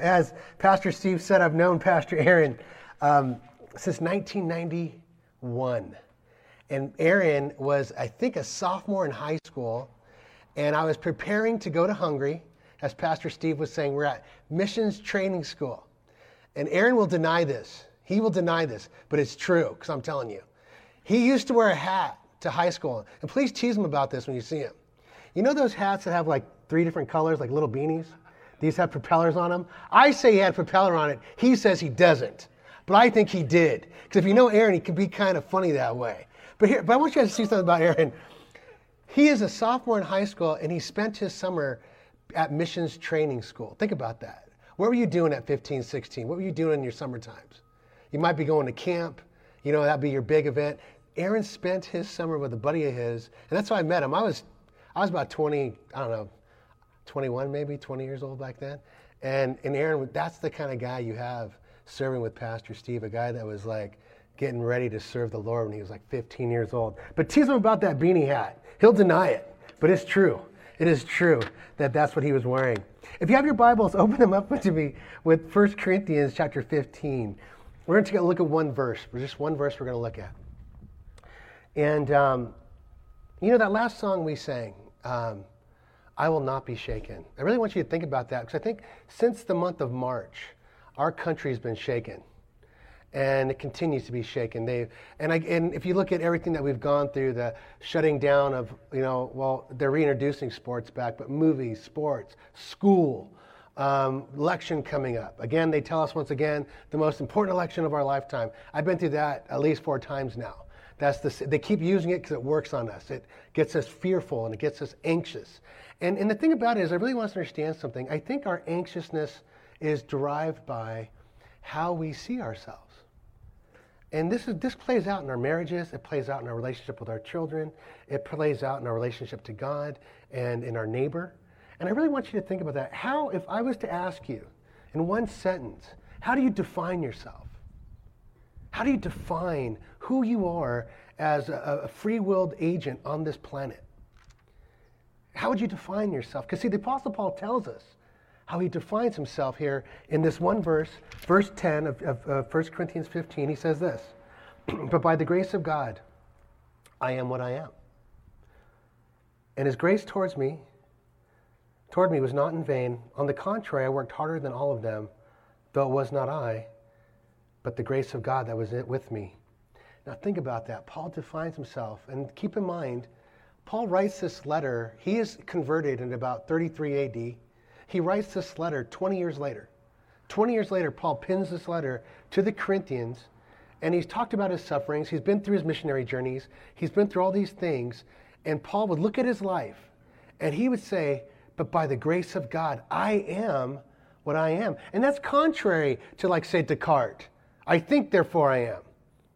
As Pastor Steve said, I've known Pastor Aaron since 1991. And Aaron was, I think, a sophomore in high school. And I was preparing to go to Hungary. As Pastor Steve was saying, we're at missions training school. And Aaron will deny this. He will deny this, but it's true, because I'm telling you. He used to wear a hat to high school. And please tease him about this when you see him. You know those hats that have like 3 different colors, like little beanies? These have propellers on them. I say he had a propeller on it. He says he doesn't. But I think he did. Because if you know Aaron, he can be kind of funny that way. But I want you guys to see something about Aaron. He is a sophomore in high school, and he spent his summer at missions training school. Think about that. What were you doing at 15, 16? What were you doing in your summer times? You might be going to camp. You know, that'd be your big event. Aaron spent his summer with a buddy of his, and that's how I met him. I was about 20, I don't know, 21 maybe, 20 years old back then. And Aaron, that's the kind of guy you have serving with Pastor Steve, a guy that was like getting ready to serve the Lord when he was like 15 years old. But tease him about that beanie hat. He'll deny it, but it's true. It is true that that's what he was wearing. If you have your Bibles, open them up to me with 1 Corinthians chapter 15. We're going to take a look at one verse. There's just one verse we're going to look at. And you know that last song we sang, I Will Not Be Shaken. I really want you to think about that, because I think since the month of March, our country's been shaken. And it continues to be shaken. And if you look at everything that we've gone through, the shutting down of, they're reintroducing sports back, but movies, sports, school, election coming up. Again, they tell us once again, the most important election of our lifetime. I've been through that at least 4 times now. They keep using it because it works on us. It gets us fearful and it gets us anxious. And the thing about it is, I really want us to understand something. I think our anxiousness is derived by how we see ourselves. And this plays out in our marriages. It plays out in our relationship with our children. It plays out in our relationship to God and in our neighbor. And I really want you to think about that. If I was to ask you in one sentence, how do you define yourself? How do you define who you are as a free-willed agent on this planet? How would you define yourself? Because see, the Apostle Paul tells us how he defines himself here in this one verse, verse 10 of 1 Corinthians 15. He says this, but by the grace of God, I am what I am. And his grace toward me was not in vain. On the contrary, I worked harder than all of them, though it was not I, but the grace of God that was with me. Now think about that. Paul defines himself. And keep in mind, Paul writes this letter. He is converted in about 33 AD. He writes this letter 20 years later. 20 years later, Paul pins this letter to the Corinthians, and he's talked about his sufferings. He's been through his missionary journeys. He's been through all these things. And Paul would look at his life, and he would say, but by the grace of God, I am what I am. And that's contrary to, like, say, Descartes. I think, therefore I am.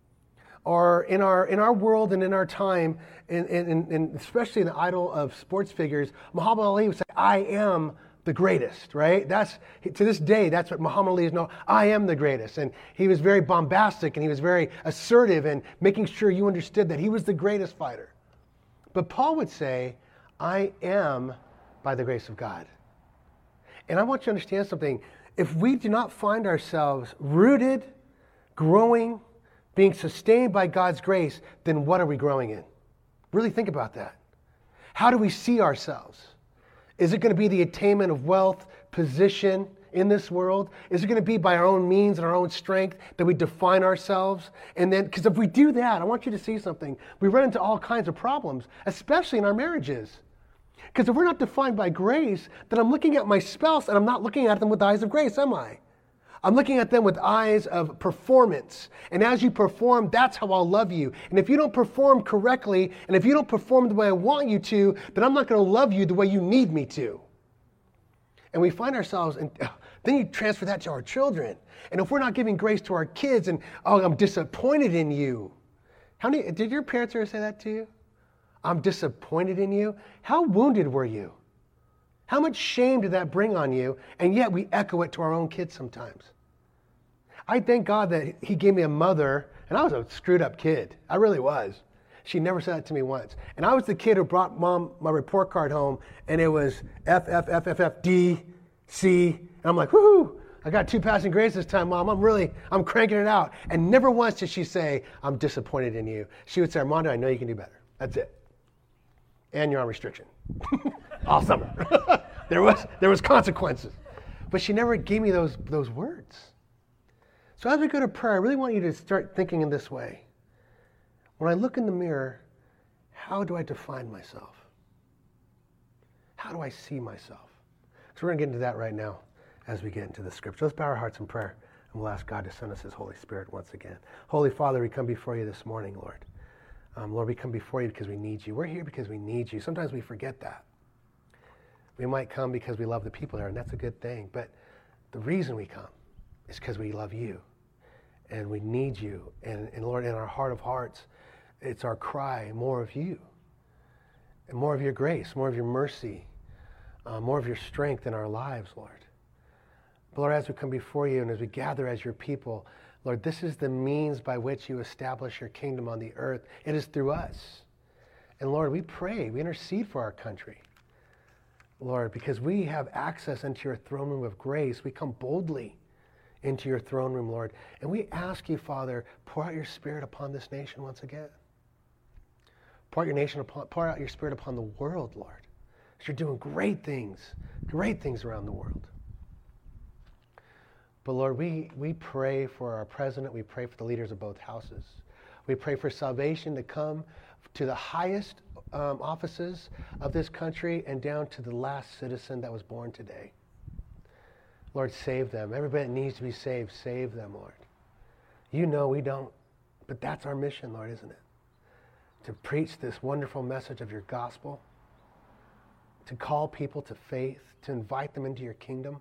Or in our world and in our time, and especially in the idol of sports figures, Muhammad Ali would say, I am the greatest, right? To this day, that's what Muhammad Ali is known. I am the greatest. And he was very bombastic and he was very assertive and making sure you understood that he was the greatest fighter. But Paul would say, I am by the grace of God. And I want you to understand something. If we do not find ourselves rooted, growing, being sustained by God's grace, then what are we growing in? Really think about that. How do we see ourselves? Is it going to be the attainment of wealth, position in this world? Is it going to be by our own means and our own strength that we define ourselves? And then, because if we do that, I want you to see something. We run into all kinds of problems, especially in our marriages. Because if we're not defined by grace, then I'm looking at my spouse and I'm not looking at them with the eyes of grace, am I? I'm looking at them with eyes of performance. And as you perform, that's how I'll love you. And if you don't perform correctly, and if you don't perform the way I want you to, then I'm not going to love you the way you need me to. And we find ourselves, and then you transfer that to our children. And if we're not giving grace to our kids, and, I'm disappointed in you. Did your parents ever say that to you? I'm disappointed in you. How wounded were you? How much shame did that bring on you? And yet we echo it to our own kids sometimes. I thank God that he gave me a mother, and I was a screwed up kid. I really was. She never said that to me once. And I was the kid who brought mom my report card home, and it was F, F, F, F, F, D, C. And I'm like, woohoo! I got 2 passing grades this time, Mom. I'm cranking it out. And never once did she say, I'm disappointed in you. She would say, Armando, I know you can do better. That's it. And you're on restriction. All summer. There was consequences. But she never gave me those words. So as we go to prayer, I really want you to start thinking in this way. When I look in the mirror, how do I define myself? How do I see myself? So we're going to get into that right now as we get into the scripture. Let's bow our hearts in prayer, and we'll ask God to send us his Holy Spirit once again. Holy Father, we come before you this morning, Lord. Lord, we come before you because we need you. We're here because we need you. Sometimes we forget that. We might come because we love the people there, and that's a good thing. But the reason we come is because we love you, and we need you. And Lord, in our heart of hearts, it's our cry, more of you, and more of your grace, more of your mercy, more of your strength in our lives, Lord. But Lord, as we come before you and as we gather as your people, Lord, this is the means by which you establish your kingdom on the earth. It is through us. And Lord, we pray, we intercede for our country. Lord, because we have access into your throne room of grace, we come boldly into your throne room, Lord. And we ask you, Father, pour out your Spirit upon this nation once again. Pour out your Spirit upon the world, Lord. Because you're doing great things around the world. But Lord, we pray for our president. We pray for the leaders of both houses. We pray for salvation to come to the highest offices of this country and down to the last citizen that was born today. Lord, save them. Everybody that needs to be saved, save them, Lord. You know we don't, but that's our mission, Lord, isn't it? To preach this wonderful message of your gospel, to call people to faith, to invite them into your kingdom,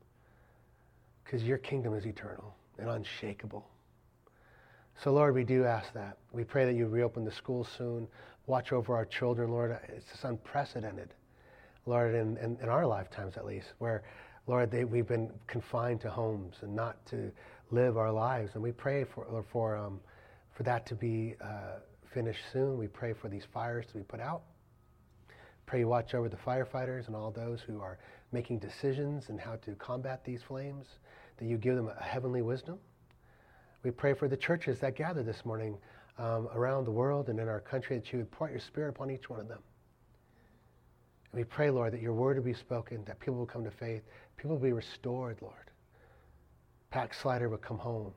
because your kingdom is eternal and unshakable. So, Lord, we do ask that. We pray that you reopen the schools soon. Watch over our children, Lord. It's just unprecedented, Lord, in our lifetimes at least, where, Lord, we've been confined to homes and not to live our lives. And we pray for that to be finished soon. We pray for these fires to be put out. Pray you watch over the firefighters and all those who are making decisions and how to combat these flames, that you give them a heavenly wisdom. We pray for the churches that gather this morning around the world and in our country, that you would pour out your Spirit upon each one of them. And we pray, Lord, that your word will be spoken, that people will come to faith, people will be restored, Lord. Backslider will come home.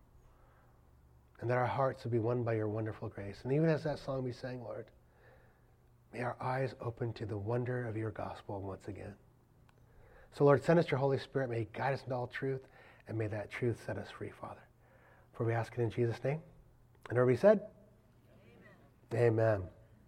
And that our hearts will be won by your wonderful grace. And even as that song we sang, Lord, may our eyes open to the wonder of your gospel once again. So, Lord, send us your Holy Spirit. May he guide us into all truth, and may that truth set us free, Father. For we ask it in Jesus' name. And everybody said? Amen. Amen.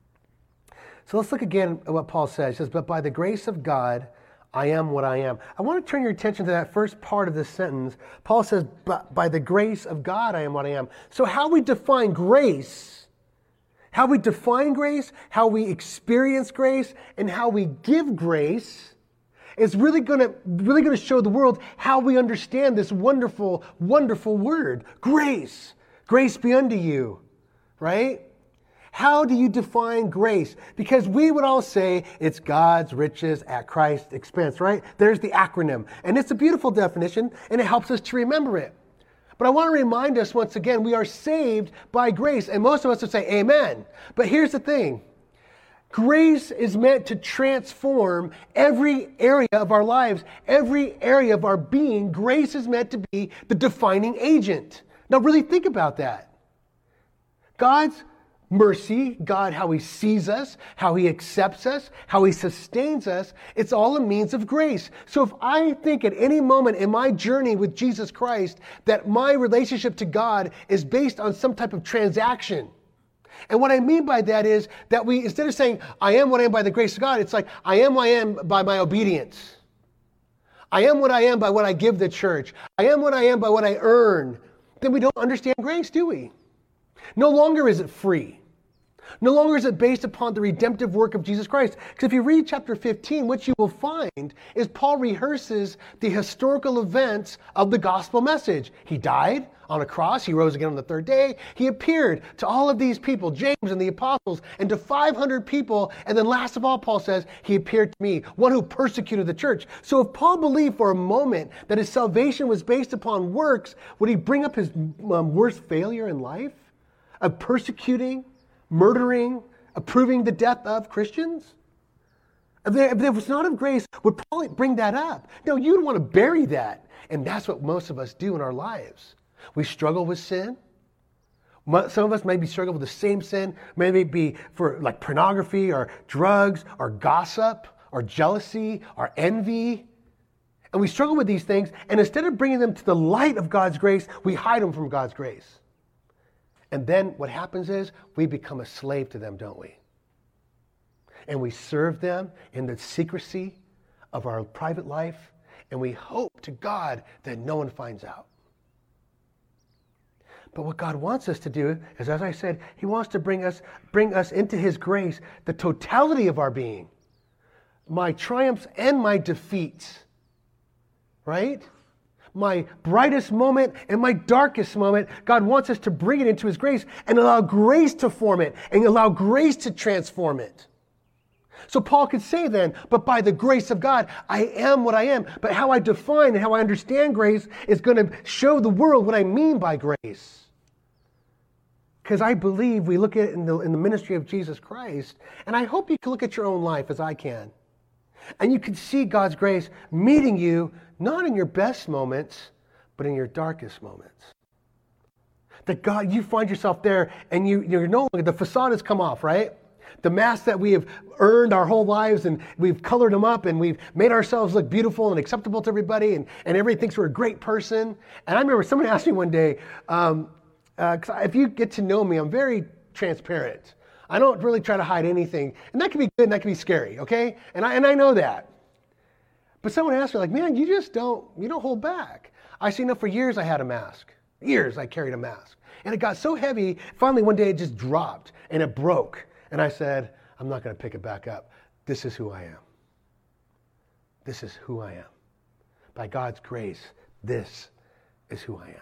So let's look again at what Paul says. He says, but by the grace of God, I am what I am. I want to turn your attention to that first part of this sentence. Paul says, but by the grace of God, I am what I am. So how we define grace, how we experience grace, and how we give grace is really going to show the world how we understand this wonderful, wonderful word, grace. Grace be unto you, right? How do you define grace? Because we would all say it's God's riches at Christ's expense, right? There's the acronym. And it's a beautiful definition, and it helps us to remember it. But I want to remind us once again, we are saved by grace. And most of us would say amen. But here's the thing. Grace is meant to transform every area of our lives, every area of our being. Grace is meant to be the defining agent. Now really think about that. God's mercy, God, how he sees us, how he accepts us, how he sustains us, it's all a means of grace. So if I think at any moment in my journey with Jesus Christ that my relationship to God is based on some type of transaction, and what I mean by that is that we, instead of saying, I am what I am by the grace of God, it's like, I am what I am by my obedience. I am what I am by what I give the church. I am what I am by what I earn. Then we don't understand grace, do we? No longer is it free. No longer is it based upon the redemptive work of Jesus Christ. Because if you read chapter 15, what you will find is Paul rehearses the historical events of the gospel message. He died on a cross. He rose again on the third day. He appeared to all of these people, James and the apostles, and to 500 people. And then last of all, Paul says, he appeared to me, one who persecuted the church. So if Paul believed for a moment that his salvation was based upon works, would he bring up his worst failure in life of persecuting, murdering, approving the death of Christians? If it was not of grace, would Paul bring that up? No, you'd want to bury that. And that's what most of us do in our lives. We struggle with sin. Some of us maybe struggle with the same sin. Maybe it be for like pornography or drugs or gossip or jealousy or envy. And we struggle with these things. And instead of bringing them to the light of God's grace, we hide them from God's grace. And then what happens is we become a slave to them, don't we? And we serve them in the secrecy of our private life, and we hope to God that no one finds out. But what God wants us to do is, as I said, he wants to bring us into his grace, the totality of our being, my triumphs and my defeats, right? My brightest moment and my darkest moment, God wants us to bring it into his grace and allow grace to form it and allow grace to transform it. So Paul could say then, but by the grace of God, I am what I am. But how I define and how I understand grace is going to show the world what I mean by grace. Because I believe we look at it in the ministry of Jesus Christ, and I hope you can look at your own life as I can. And you can see God's grace meeting you, not in your best moments, but in your darkest moments. That God, you find yourself there, and you're no longer, the facade has come off, right? The mask that we have earned our whole lives, and we've colored them up, and we've made ourselves look beautiful and acceptable to everybody, and everybody thinks we're a great person. And I remember someone asked me one day, because if you get to know me, I'm very transparent. I don't really try to hide anything. And that can be good and that can be scary, okay? And I know that. But someone asked me, like, man, you don't hold back. I said, for years I had a mask. Years I carried a mask. And it got so heavy, finally one day it just dropped and it broke. And I said, I'm not going to pick it back up. This is who I am. This is who I am. By God's grace, this is who I am.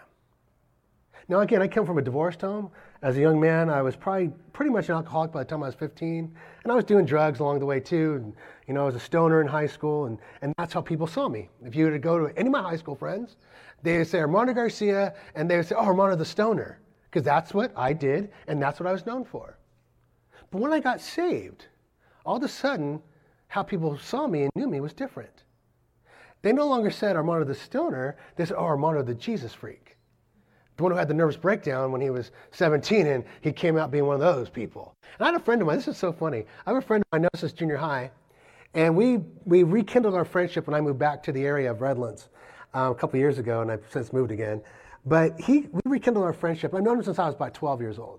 Now, again, I come from a divorced home. As a young man, I was probably pretty much an alcoholic by the time I was 15. And I was doing drugs along the way, too. And, I was a stoner in high school. And that's how people saw me. If you were to go to any of my high school friends, they would say Armando Garcia, and they would say, oh, Armando the stoner. Because that's what I did, and that's what I was known for. But when I got saved, all of a sudden, how people saw me and knew me was different. They no longer said Armando the stoner. They said, oh, Armando the Jesus freak. The one who had the nervous breakdown when he was 17, and he came out being one of those people. And I had a friend of mine. This is so funny. I have a friend of mine, I know since junior high, and we rekindled our friendship when I moved back to the area of Redlands a couple of years ago, and I've since moved again. But we rekindled our friendship. I've known him since I was about 12 years old.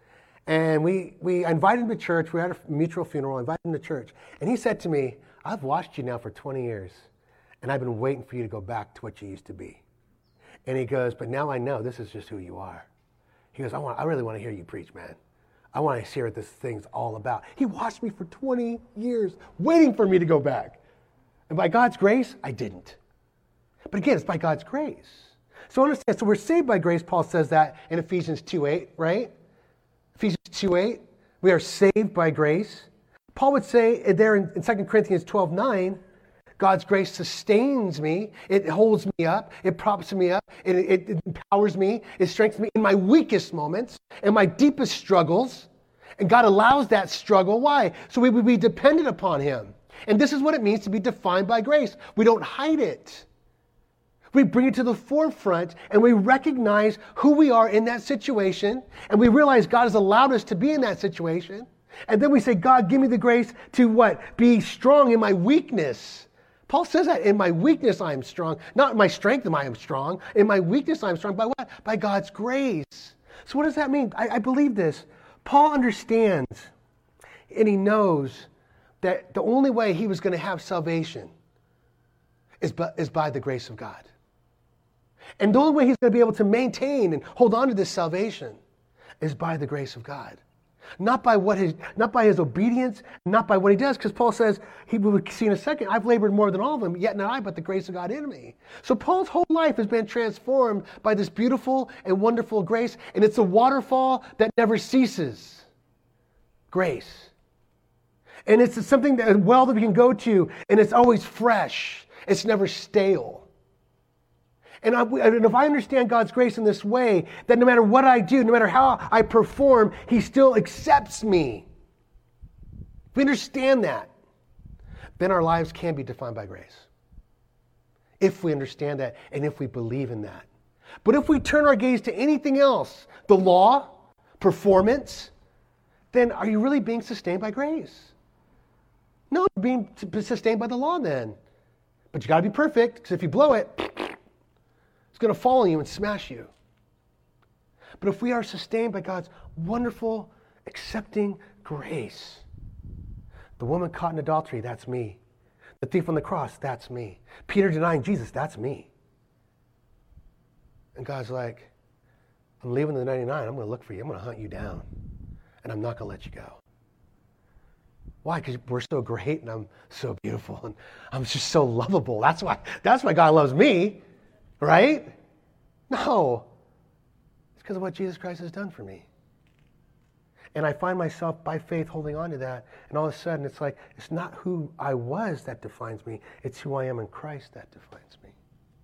And we invited him to church. We had a mutual funeral. I invited him to church. And he said to me, I've watched you now for 20 years, and I've been waiting for you to go back to what you used to be. And he goes, but now I know this is just who you are. He goes, I really want to hear you preach, man. I want to hear what this thing's all about. He watched me for 20 years, waiting for me to go back. And by God's grace, I didn't. But again, it's by God's grace. So understand, so we're saved by grace. Paul says that in Ephesians 2:8, right? Ephesians 2:8, we are saved by grace. Paul would say there in 2 Corinthians 12:9, God's grace sustains me. It holds me up. It props me up. It empowers me. It strengthens me in my weakest moments, in my deepest struggles. And God allows that struggle. Why? So we would be dependent upon him. And this is what it means to be defined by grace. We don't hide it. We bring it to the forefront and we recognize who we are in that situation. And we realize God has allowed us to be in that situation. And then we say, God, give me the grace to what? Be strong in my weakness. Paul says that in my weakness I am strong. Not in my strength am I strong. In my weakness I am strong. By what? By God's grace. So what does that mean? I believe this. Paul understands and he knows that the only way he was going to have salvation is by the grace of God. And the only way he's going to be able to maintain and hold on to this salvation is by the grace of God. Not by his obedience, not by what he does, because Paul says, he will see in a second, I've labored more than all of them, yet not I, but the grace of God in me. So Paul's whole life has been transformed by this beautiful and wonderful grace, and it's a waterfall that never ceases. Grace. And it's something that, a well that we can go to, and it's always fresh. It's never stale. And if I understand God's grace in this way, that no matter what I do, no matter how I perform, He still accepts me. If we understand that, then our lives can be defined by grace. If we understand that and if we believe in that. But if we turn our gaze to anything else, the law, performance, then are you really being sustained by grace? No, you're being sustained by the law then. But you got to be perfect, because if you blow it, it's going to fall on you and smash you. But if we are sustained by God's wonderful, accepting grace, the woman caught in adultery, that's me. The thief on the cross, that's me. Peter denying Jesus, that's me. And God's like, I'm leaving the 99. I'm going to look for you. I'm going to hunt you down. And I'm not going to let you go. Why? Because we're so great and I'm so beautiful and I'm just so lovable. That's why God loves me. Right? No. It's because of what Jesus Christ has done for me. And I find myself by faith holding on to that. And all of a sudden it's like, it's not who I was that defines me. It's who I am in Christ that defines me.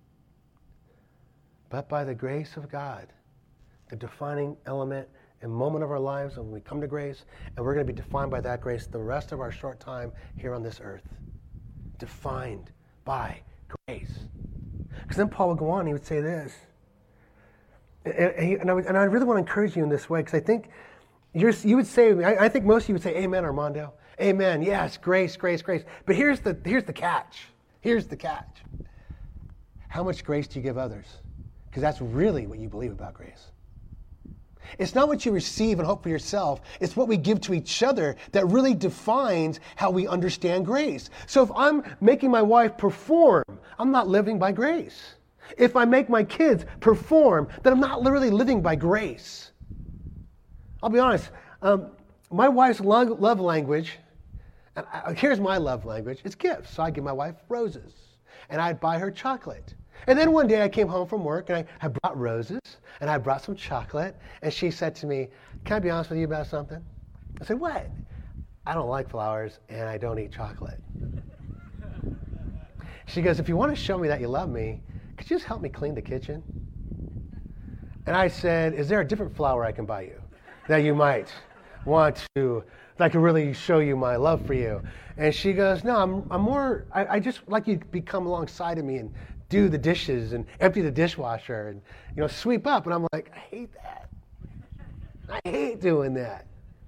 But by the grace of God, the defining element and moment of our lives when we come to grace, and we're going to be defined by that grace the rest of our short time here on this earth. Defined by grace. Because then Paul would go on and he would say this. And I really want to encourage you in this way, because I think you would say, I think most of you would say, amen, Armando. Amen, yes, grace, grace, grace. But here's the catch. Here's the catch. How much grace do you give others? Because that's really what you believe about grace. It's not what you receive and hope for yourself. It's what we give to each other that really defines how we understand grace. So if I'm making my wife perform, I'm not living by grace. If I make my kids perform, then I'm not literally living by grace. I'll be honest. My wife's love language, and here's my love language, it's gifts. So I give my wife roses, and I'd buy her chocolate. And then one day I came home from work and I brought roses and I brought some chocolate, and she said to me, can I be honest with you about something? I said, what? I don't like flowers and I don't eat chocolate. She goes, if you want to show me that you love me, could you just help me clean the kitchen? And I said, is there a different flower I can buy you that you might want to, that can really show you my love for you? And she goes, no, I just like you to come alongside of me and do the dishes and empty the dishwasher and, sweep up. And I'm like, I hate that. I hate doing that.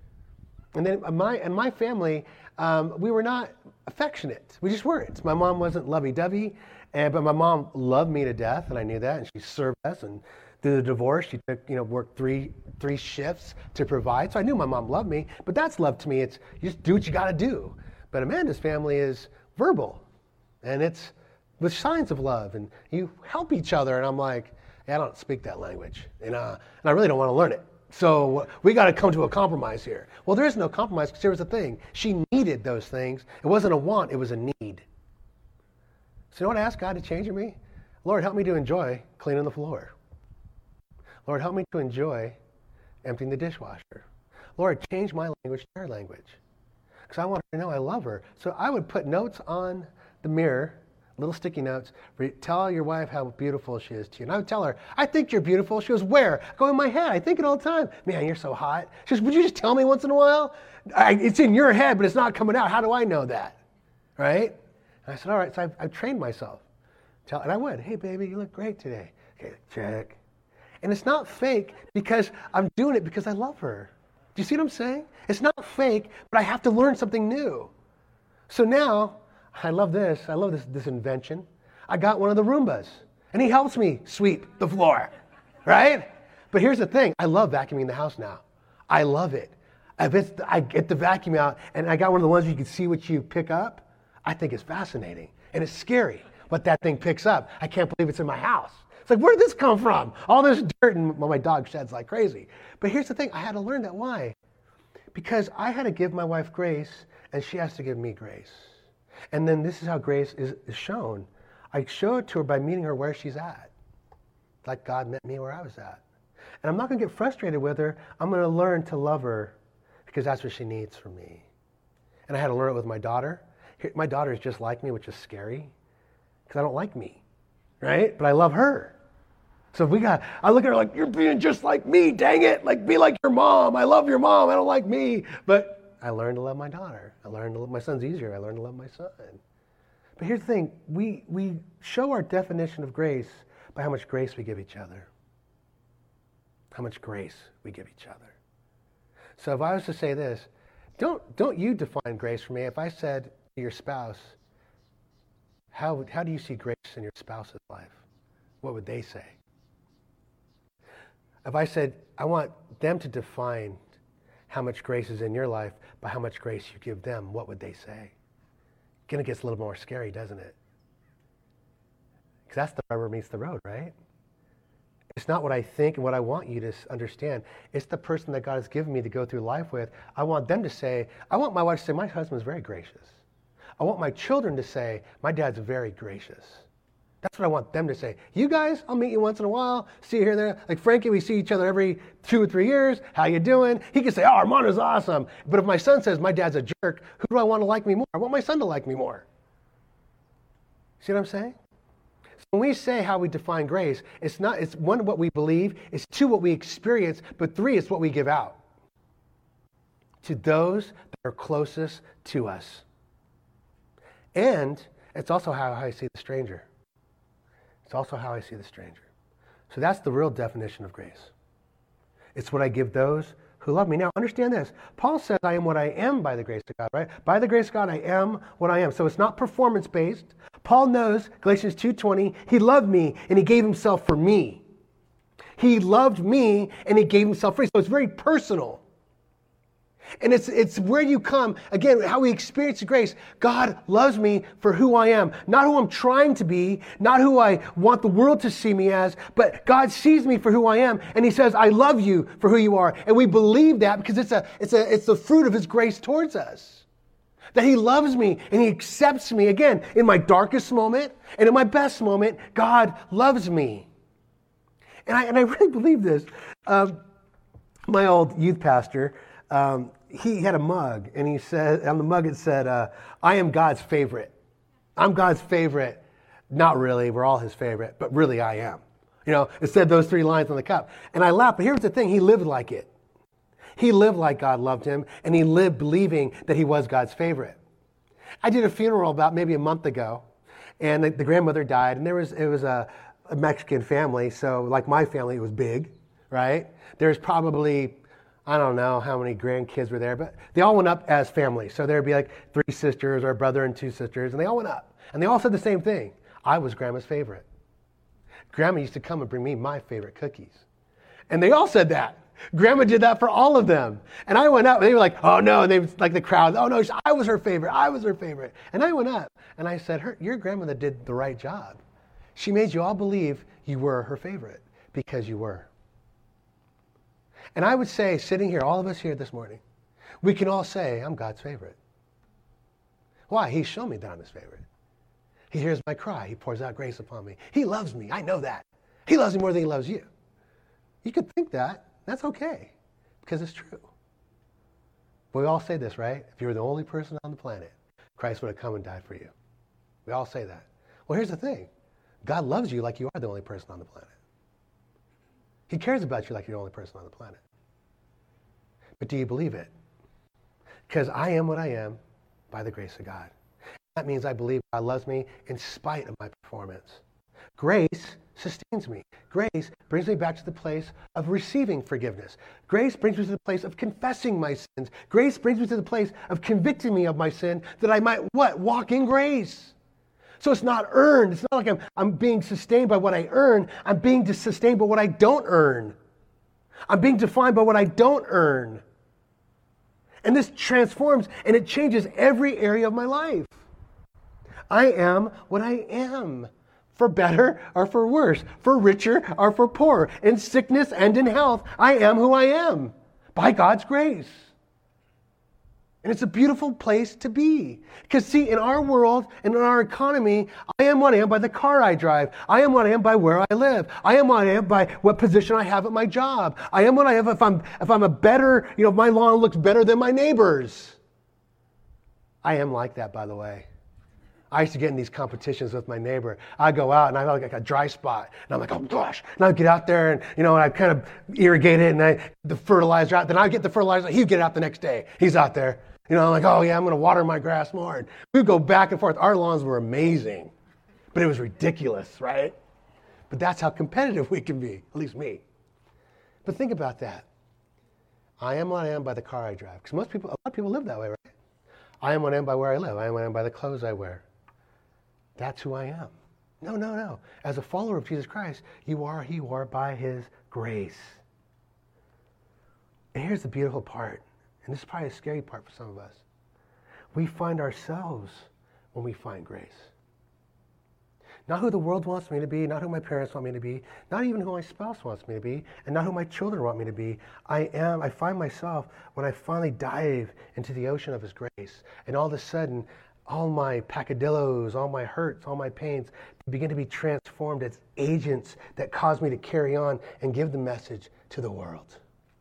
And then my family, we were not affectionate. We just weren't. My mom wasn't lovey-dovey, but my mom loved me to death, and I knew that. And she served us, and through the divorce, she took, worked three shifts to provide. So I knew my mom loved me, but that's love to me. It's you just do what you got to do. But Amanda's family is verbal, and it's with signs of love, and you help each other. And I'm like, I don't speak that language, and I really don't want to learn it. So we got to come to a compromise here. Well, there is no compromise, because here was the thing. She needed those things. It wasn't a want, it was a need. So you know what I asked God to change in me? Lord, help me to enjoy cleaning the floor. Lord, help me to enjoy emptying the dishwasher. Lord, change my language to her language. Because I want her to know I love her. So I would put notes on the mirror, little sticky notes, tell your wife how beautiful she is to you. And I would tell her, I think you're beautiful. She goes, where? I go, in my head. I think it all the time. Man, you're so hot. She goes, would you just tell me once in a while? It's in your head, but it's not coming out. How do I know that? Right? And I said, all right. So I've trained myself. And I would, hey, baby, you look great today. Okay, check. And it's not fake, because I'm doing it because I love her. Do you see what I'm saying? It's not fake, but I have to learn something new. So now, I love this. I love this invention. I got one of the Roombas, and he helps me sweep the floor, right? But here's the thing. I love vacuuming the house now. I love it. I get the vacuum out, and I got one of the ones where you can see what you pick up. I think it's fascinating, and it's scary what that thing picks up. I can't believe it's in my house. It's like, where did this come from? All this dirt, and my dog sheds like crazy. But here's the thing. I had to learn that. Why? Because I had to give my wife grace, and she has to give me grace. And then this is how grace is shown. I show it to her by meeting her where she's at. Like God met me where I was at. And I'm not going to get frustrated with her. I'm going to learn to love her because that's what she needs from me. And I had to learn it with my daughter. My daughter is just like me, which is scary because I don't like me, right? But I love her. So I look at her like, you're being just like me, dang it. Like, be like your mom. I love your mom. I don't like me. But I learned to love my daughter. I learned to love my son's easier. I learned to love my son. But here's the thing. We show our definition of grace by how much grace we give each other. How much grace we give each other. So if I was to say this, don't you define grace for me. If I said to your spouse, how do you see grace in your spouse's life? What would they say? If I said, I want them to define how much grace is in your life by how much grace you give them, what would they say? Again, it gets a little more scary, doesn't it? Because that's the rubber meets the road, right? It's not what I think and what I want you to understand. It's the person that God has given me to go through life with. I want them to say, I want my wife to say, my husband's very gracious. I want my children to say, my dad's very gracious. That's what I want them to say. You guys, I'll meet you once in a while, see you here and there. Like Frankie, we see each other every 2 or 3 years. How you doing? He can say, oh, Armando's awesome. But if my son says my dad's a jerk, who do I want to like me more? I want my son to like me more. See what I'm saying? So when we say how we define grace, it's 1, what we believe, it's 2, what we experience, but 3, it's what we give out to those that are closest to us. And it's also how I see the stranger. It's also how I see the stranger. So that's the real definition of grace. It's what I give those who love me. Now, understand this. Paul says I am what I am by the grace of God, right? By the grace of God, I am what I am. So it's not performance-based. Paul knows, Galatians 2:20, he loved me and he gave himself for me. He loved me and he gave himself for me. So it's very personal. And it's where you come, again, how we experience the grace. God loves me for who I am. Not who I'm trying to be, not who I want the world to see me as, but God sees me for who I am. And he says, I love you for who you are. And we believe that because it's the fruit of his grace towards us. That he loves me and he accepts me. Again, in my darkest moment and in my best moment, God loves me. And I really believe this. My old youth pastor, he had a mug, and he said, on the mug it said, I am God's favorite. I'm God's favorite. Not really, we're all his favorite, but really I am. You know, it said those 3 lines on the cup. And I laughed, but here's the thing, he lived like it. He lived like God loved him, and he lived believing that he was God's favorite. I did a funeral about maybe a month ago, and the grandmother died, and it was a Mexican family, so like my family, it was big, right? There's probably, I don't know how many grandkids were there, but they all went up as family. So there'd be like 3 sisters or a brother and 2 sisters, and they all went up. And they all said the same thing. I was Grandma's favorite. Grandma used to come and bring me my favorite cookies. And they all said that. Grandma did that for all of them. And I went up, and they were like, oh no, and they like the crowd, oh no, I was her favorite, I was her favorite. And I went up, and I said, your grandmother did the right job. She made you all believe you were her favorite because you were. And I would say, sitting here, all of us here this morning, we can all say, I'm God's favorite. Why? He's shown me that I'm his favorite. He hears my cry. He pours out grace upon me. He loves me. I know that. He loves me more than he loves you. You could think that. That's okay, because it's true. But we all say this, right? If you were the only person on the planet, Christ would have come and died for you. We all say that. Well, here's the thing. God loves you like you are the only person on the planet. He cares about you like you're the only person on the planet. But do you believe it? Because I am what I am by the grace of God. That means I believe God loves me in spite of my performance. Grace sustains me. Grace brings me back to the place of receiving forgiveness. Grace brings me to the place of confessing my sins. Grace brings me to the place of convicting me of my sin that I might, what? Walk in grace. So it's not earned. It's not like I'm being sustained by what I earn. I'm being sustained by what I don't earn. I'm being defined by what I don't earn. And this transforms and it changes every area of my life. I am what I am. For better or for worse. For richer or for poorer. In sickness and in health. I am who I am. By God's grace. And it's a beautiful place to be. Because see, in our world and in our economy, I am what I am by the car I drive. I am what I am by where I live. I am what I am by what position I have at my job. I am what I am if I'm a better, my lawn looks better than my neighbor's. I am like that, by the way. I used to get in these competitions with my neighbor. I'd go out and I have like a dry spot. And I'm like, oh gosh. And I'd get out there and, and I kind of irrigate it and the fertilizer out. Then I'd get the fertilizer. He'd get it out the next day. He's out there. I'm like, oh yeah, I'm going to water my grass more. And we'd go back and forth. Our lawns were amazing. But it was ridiculous, right? But that's how competitive we can be. At least me. But think about that. I am what I am by the car I drive. Because a lot of people live that way, right? I am what I am by where I live. I am what I am by the clothes I wear. That's who I am. No. As a follower of Jesus Christ, you are who you are by His grace. And here's the beautiful part, and this is probably a scary part for some of us. We find ourselves when we find grace. Not who the world wants me to be, not who my parents want me to be, not even who my spouse wants me to be, and not who my children want me to be. I find myself when I finally dive into the ocean of His grace, and all of a sudden, all my peccadillos, all my hurts, all my pains begin to be transformed as agents that cause me to carry on and give the message to the world.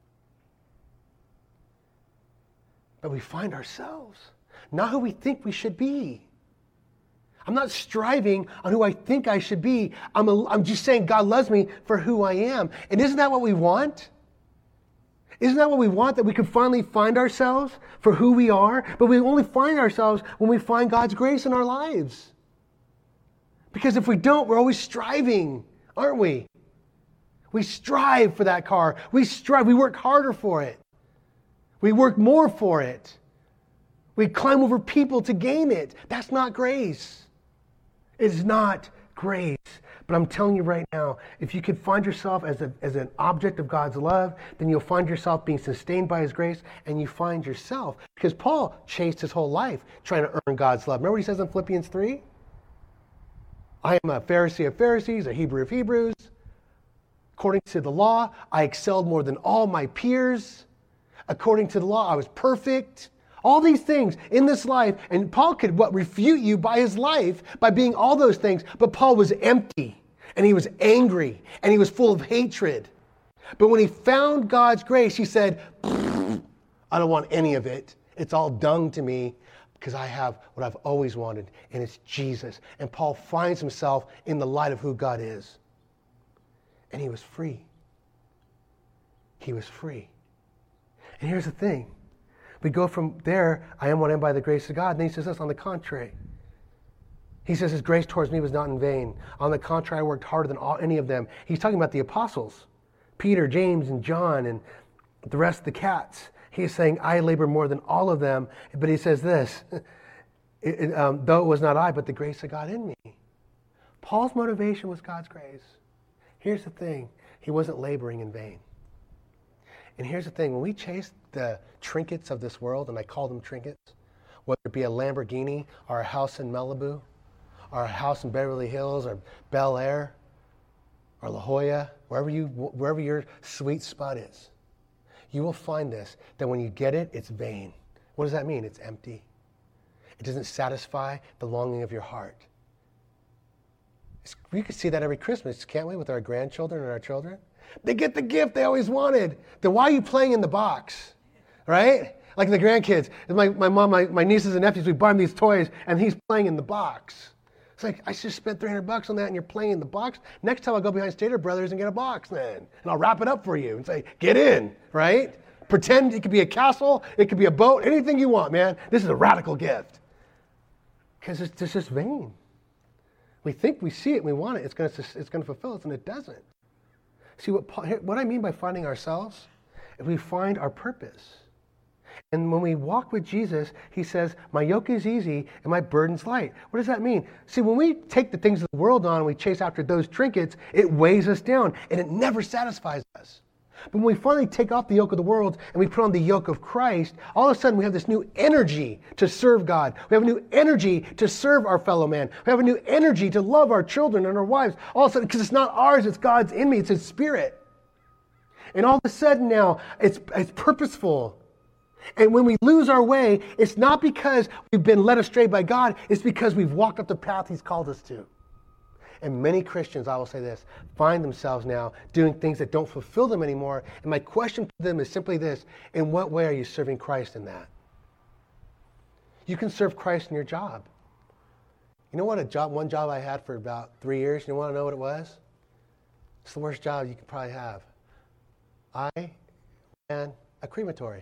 But we find ourselves not who we think we should be. I'm not striving on who I think I should be. I'm just saying God loves me for who I am. And isn't that what we want? Isn't that what we want? That we can finally find ourselves for who we are? But we only find ourselves when we find God's grace in our lives. Because if we don't, we're always striving, aren't we? We strive for that car. We work harder for it. We work more for it. We climb over people to gain it. That's not grace. It's not grace. But I'm telling you right now, if you could find yourself as an object of God's love, then you'll find yourself being sustained by His grace, and you find yourself. Because Paul chased his whole life trying to earn God's love. Remember what he says in Philippians 3? I am a Pharisee of Pharisees, a Hebrew of Hebrews. According to the law, I excelled more than all my peers. According to the law, I was perfect. All these things in this life, and Paul could refute you by his life by being all those things, but Paul was empty, and he was angry, and he was full of hatred. But when he found God's grace, he said, I don't want any of it. It's all dung to me because I have what I've always wanted, and it's Jesus. And Paul finds himself in the light of who God is. And he was free. He was free. And here's the thing. We go from there, I am what I am by the grace of God. And then he says this, on the contrary. He says his grace towards me was not in vain. On the contrary, I worked harder than any of them. He's talking about the apostles, Peter, James, and John, and the rest of the cats. He's saying, I labor more than all of them. But he says this, though it was not I, but the grace of God in me. Paul's motivation was God's grace. Here's the thing. He wasn't laboring in vain. And here's the thing. When we chase the trinkets of this world, and I call them trinkets, whether it be a Lamborghini or a house in Malibu or a house in Beverly Hills or Bel Air or La Jolla, wherever your sweet spot is, you will find this, that when you get it, it's vain. What does that mean? It's empty. It doesn't satisfy the longing of your heart. We can see that every Christmas, can't we, with our grandchildren and our children? They get the gift they always wanted. Then why are you playing in the box? Right? Like the grandkids. My mom, my nieces and nephews, we buy them these toys, and he's playing in the box. It's like, I just spent $300 on that, and you're playing in the box. Next time I'll go behind Stater Brothers and get a box then. And I'll wrap it up for you and say, get in, right? Pretend it could be a castle, it could be a boat, anything you want, man. This is a radical gift. Because it's just vain. We think we see it and we want it. It's going to fulfill us, and it doesn't. See, what I mean by finding ourselves is we find our purpose. And when we walk with Jesus, he says, my yoke is easy and my burden's light. What does that mean? See, when we take the things of the world on and we chase after those trinkets, it weighs us down and it never satisfies us. But when we finally take off the yoke of the world and we put on the yoke of Christ, all of a sudden we have this new energy to serve God. We have a new energy to serve our fellow man. We have a new energy to love our children and our wives. All of a sudden, because it's not ours, it's God's in me, it's His Spirit. And all of a sudden now, it's purposeful. And when we lose our way, it's not because we've been led astray by God, it's because we've walked up the path He's called us to. And many Christians, I will say this, find themselves now doing things that don't fulfill them anymore. And my question to them is simply this: in what way are you serving Christ in that? You can serve Christ in your job. You know what one job I had for about 3 years, you want to know what it was? It's the worst job you could probably have. I ran a crematory.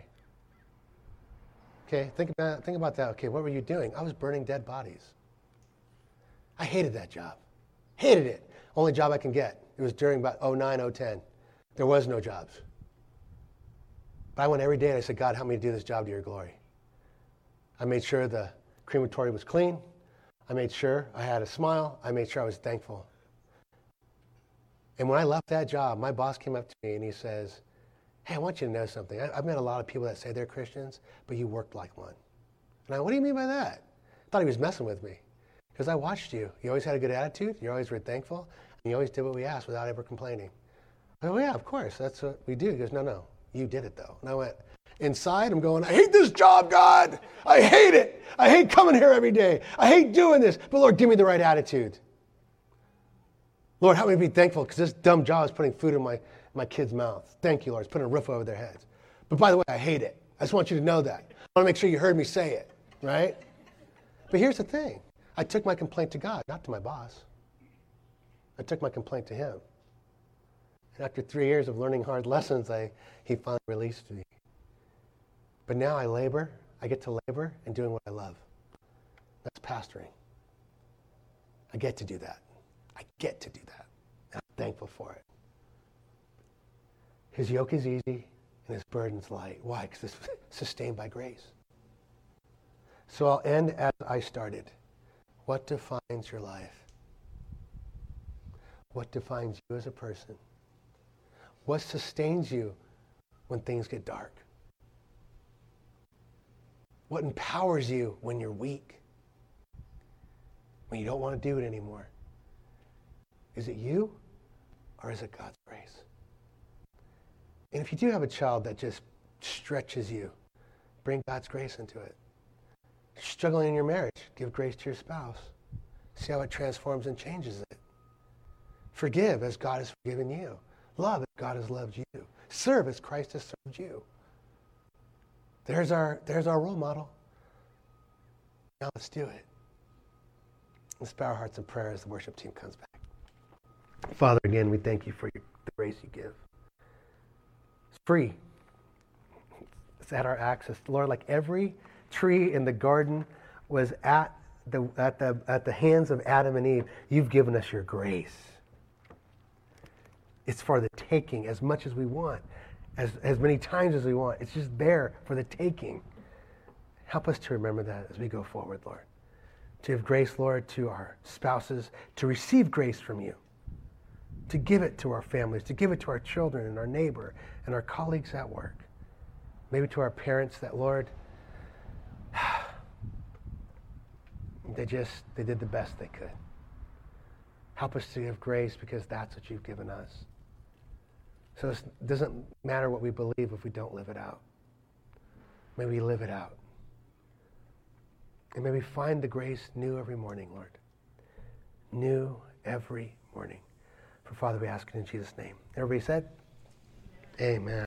Okay, think about that. Okay, what were you doing? I was burning dead bodies. I hated that job. Hated it. Only job I can get. It was during about 2009, 2010. There was no jobs. But I went every day and I said, God, help me to do this job to your glory. I made sure the crematory was clean. I made sure I had a smile. I made sure I was thankful. And when I left that job, my boss came up to me and he says, hey, I want you to know something. I've met a lot of people that say they're Christians, but you worked like one. And I went, what do you mean by that? I thought he was messing with me. Because I watched you. You always had a good attitude. You always were thankful. And you always did what we asked without ever complaining. I go, oh, yeah, of course. That's what we do. He goes, no, you did it, though. And I went, inside, I'm going, I hate this job, God. I hate it. I hate coming here every day. I hate doing this. But Lord, give me the right attitude. Lord, help me be thankful because this dumb job is putting food in my kids' mouth. Thank you, Lord. It's putting a roof over their heads. But by the way, I hate it. I just want you to know that. I want to make sure you heard me say it, right? But here's the thing. I took my complaint to God, not to my boss. I took my complaint to Him. And after 3 years of learning hard lessons, He finally released me. But now I get to labor in doing what I love. That's pastoring. I get to do that. I get to do that. And I'm thankful for it. His yoke is easy and His burden's light. Why? Because it's sustained by grace. So I'll end as I started. What defines your life? What defines you as a person? What sustains you when things get dark? What empowers you when you're weak? When you don't want to do it anymore? Is it you or is it God's grace? And if you do have a child that just stretches you, bring God's grace into it. Struggling in your marriage, give grace to your spouse. See how it transforms and changes it. Forgive as God has forgiven you. Love as God has loved you. Serve as Christ has served you. There's our role model. Now let's do it. Let's bow our hearts in prayer as the worship team comes back. Father, again, we thank you for the grace you give. It's free. It's at our access. Lord, like every tree in the garden was at the hands of Adam and Eve, you've given us your grace. It's for the taking as much as we want, as many times as we want. It's just there for the taking. Help us to remember that as we go forward, Lord. To give grace, Lord, to our spouses, to receive grace from you, to give it to our families, to give it to our children and our neighbor and our colleagues at work. Maybe to our parents that, Lord, they did the best they could. Help us to give grace because that's what you've given us. So it doesn't matter what we believe if we don't live it out. May we live it out. And may we find the grace new every morning, Lord. New every morning. For Father, we ask it in Jesus' name. Everybody said? Amen.